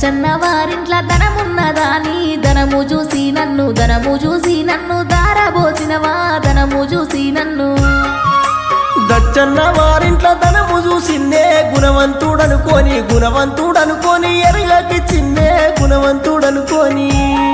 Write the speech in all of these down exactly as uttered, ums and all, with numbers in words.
దచ్చన్న వారింట్ల ధనమున్నదాని ధనము చూసి నన్ను ధనము చూసి నన్ను దారబోసినవా ధనము చూసి నన్ను దచ్చన్న వారింట్ల ధనము చూసిందే గుణవంతుడనుకోని గుణవంతుడనుకోని ఎరగకి చిన్నే గుణవంతుడనుకోని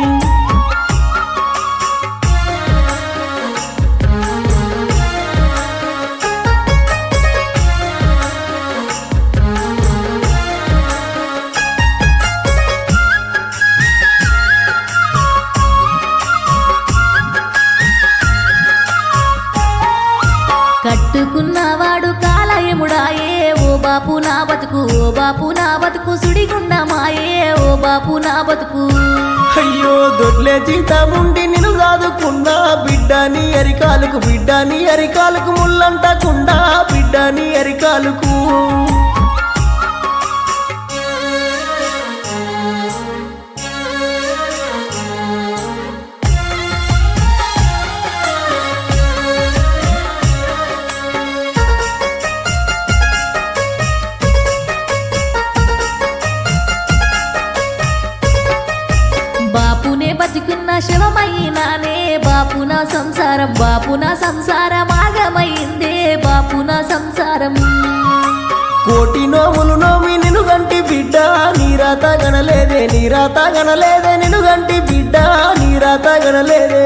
కట్టుకున్నవాడు కాలయముడాయే ఓ బాపు నా బతుకు ఓ బాపు నా బతుకు సుడిగుండమాయే ఓ బాపు నా బతుకు అయ్యో దొడ్లే జీతముండి నిన్ను కాదుకున్నా బిడ్డని అరికాలకు బిడ్డని అరికాలకు ముల్లంటకుండా బిడ్డని అరికాలకు బాపునే బతికున్న శవమైనానే బాపున సంసారం బాపున సంసారం ఆగమైందే బాపున సంసారం కోటి నోములు నోమి నిన్ను గంటి బిడ్డ నీరాత గనలేదే నీరాత గనలేదే నిన్ను గంటి బిడ్డ నీరాత గనలేదే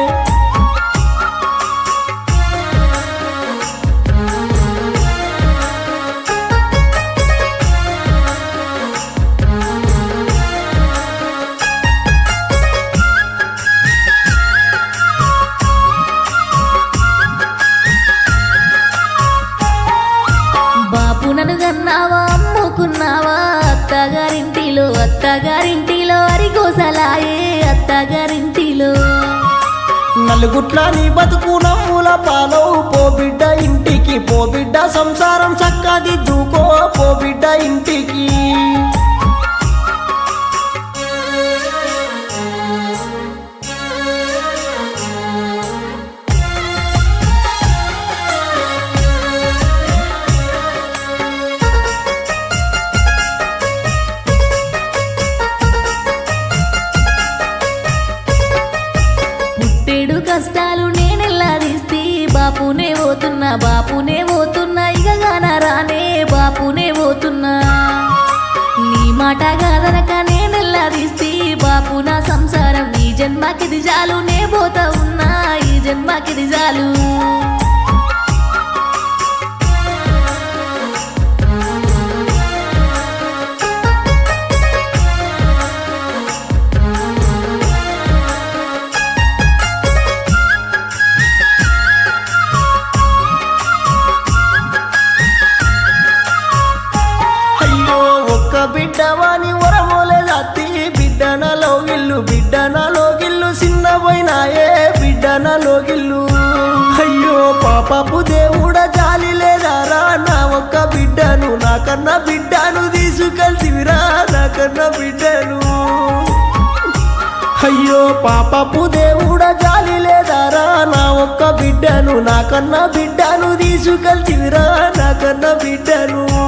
బాపునను గన్నావా అమ్ముకున్నావా అత్తగారింటిలో అత్తగారింటిలో అరిగోసలాయే అత్తగారింటిలో నలుగుట్ల నీ బతుకు నమ్ముల పాలవు పో బిడ్డ ఇంటికి పో బిడ్డ సంసారం చక్కది దూకో పో బిడ్డ ఇంటికి పుట్టేడు కష్టాలు నేనెల్లాదిస్తే బాపునే పోతున్నా బాపునే పోతున్నా ఇకగాన రానే బాపునే పోతున్నా నీ మాట కాదనక నేనెల్లాదిస్తే బాపు నా సంసారం ఈ జన్మకిది చాలు నే పోతా ఉన్నా ఈ జన్మకిది చాలు బిడ్డవాని వరమోలే జాతి బిడ్డనలో గిల్లు బిడ్డనలో గిల్లు చిన్నపోయినాయే బిడ్డనలో గిల్లు అయ్యో పాపపు దేవుడ జాలి లేదారా నా ఒక్క బిడ్డను నాకన్నా బిడ్డను తీసుకెళ్తివిరా నాకన్నా బిడ్డను అయ్యో పాపపు దేవుడ జాలి లేదారా నా ఒక్క బిడ్డను నాకన్నా బిడ్డను తీసుకెళ్తివిరా నాకన్నా బిడ్డను